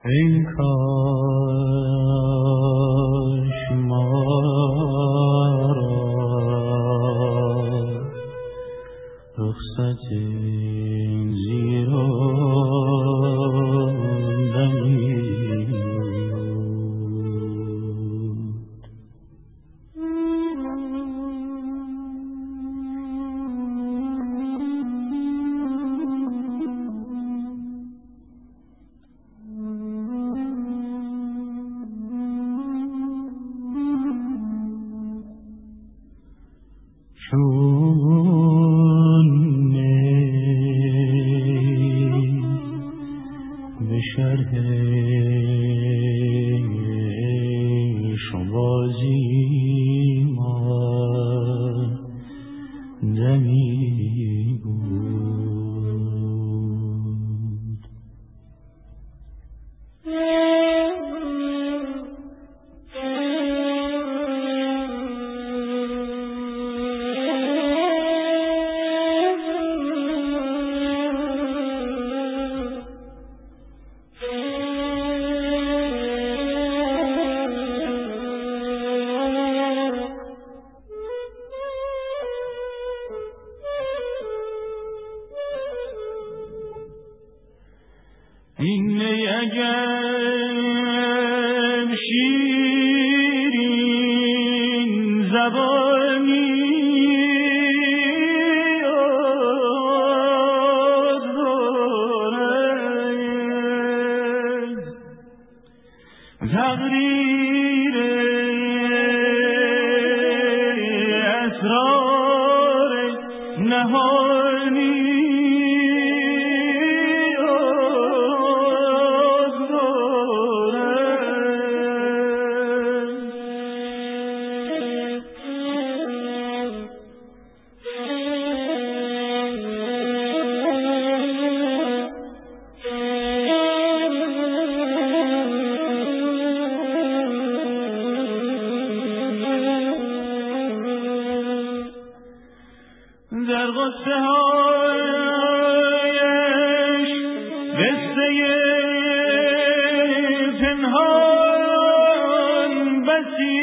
ای کاش ما را رخصت زیراندنی چون به شرح شبازی ما دمی بود این اگر شیرین زبانی دارد تقریر اسرار نهانی در غصه هایش قصه پنهان بسی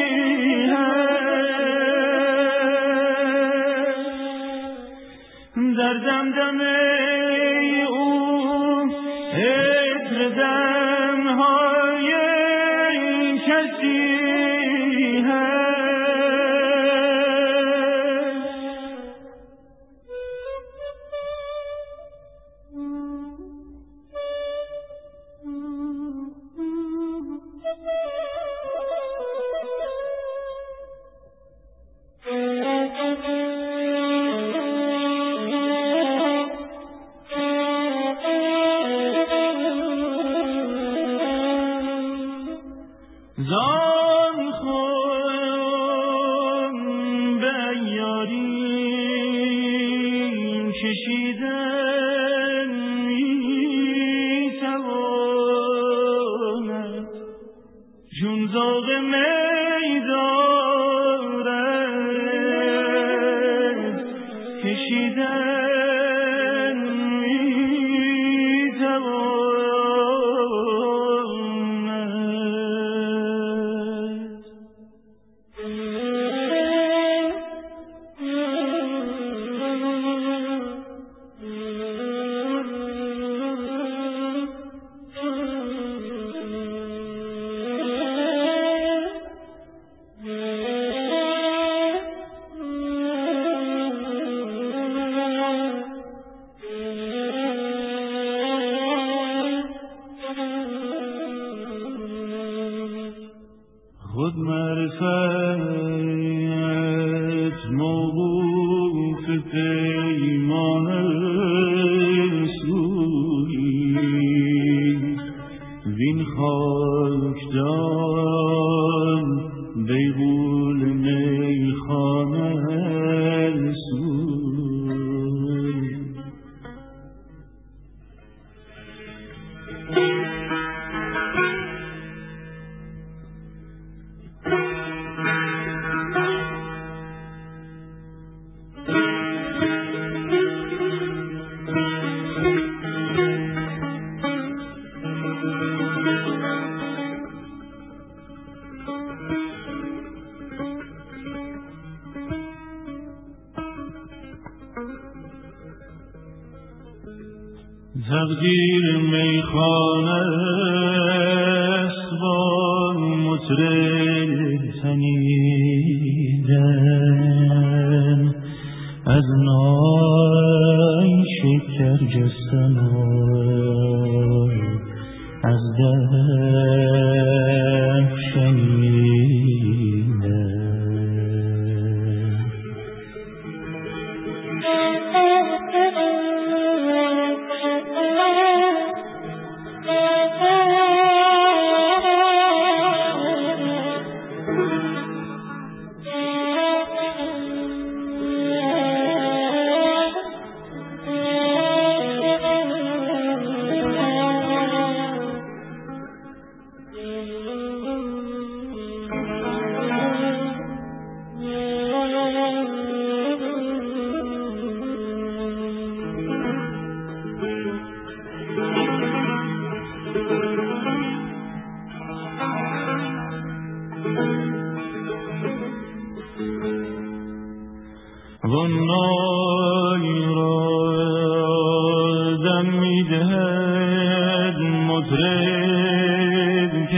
هست در دمدمه او عطر دمهای کسی زان خون به یاری کشیدن میتواند چون ذوق می دارد کشیدن میتواند خود معرفت موقوف پیمان رسولی وین خاکدان بیغول میخانه رسولی تقدیر میخانه است با مطرب تنیدن، از نای شکر جستن از دف شنیدن. غنای را دم می‌دهد مطرب که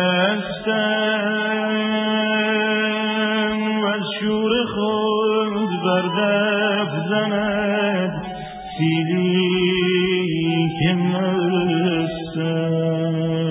هستم، و از شور خود بر دف زند سیلی که مستم.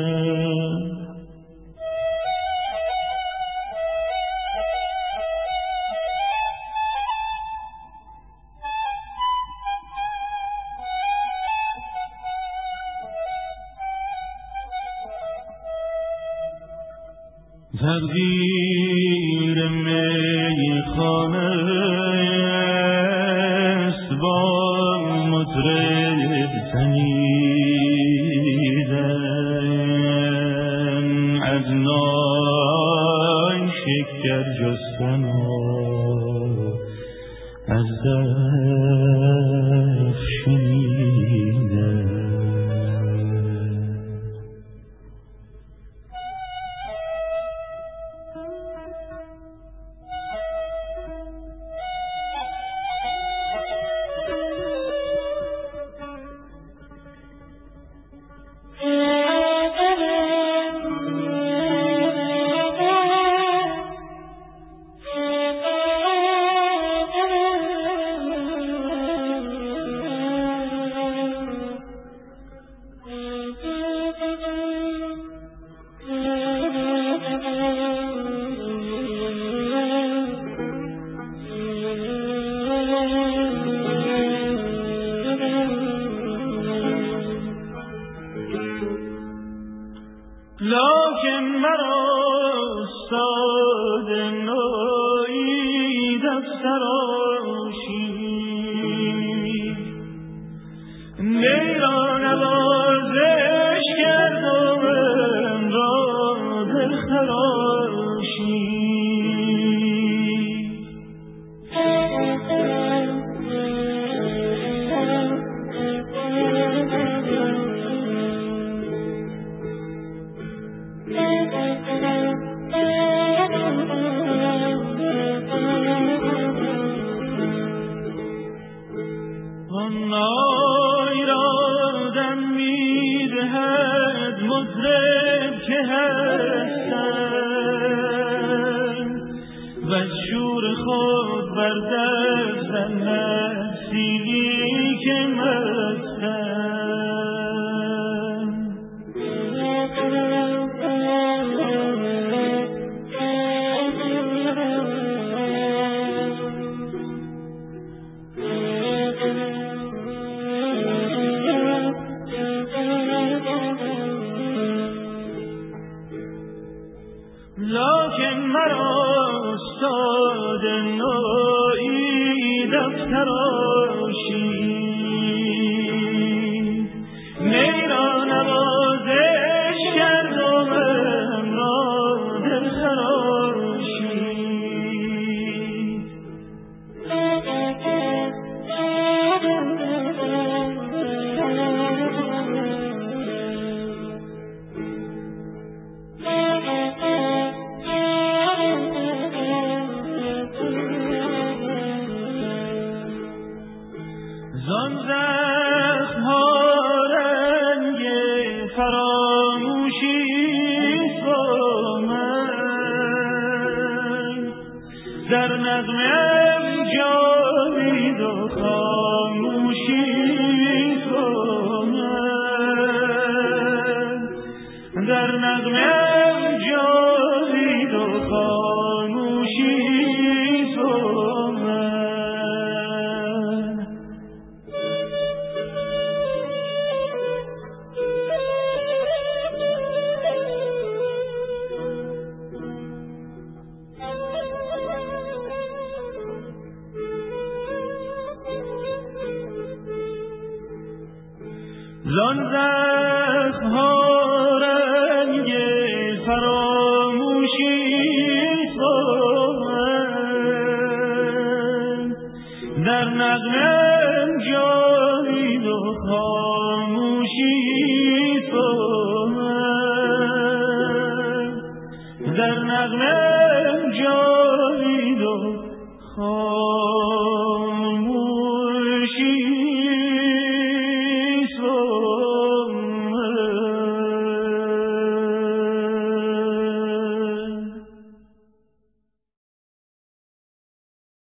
تقدیر میخانه است با مطرب تنیدن، از نای شکر جستن از دف شنیدن. لکن مرا استاد نوعی دفتراشی، نیرا نوازش کرد و من را دل خراشی. غنای را دم می‌دهد مطرب که هستم، و از شور خود بر دف زند سیلی که مستم. لکن مرا استاد نوعی دفتراشی، نیرا نوازش کرد و من را دل خراشی. فراموشی با من در نغمه‌ام جاوید و خاموشی با من در نغمه‌ام جاوید و خاموشی با من. زان زخم‌ها رنگ فراموشی با من در نغمه‌ام جاوید و خاموشی با من در نغمه‌ام جاوید و خاموشی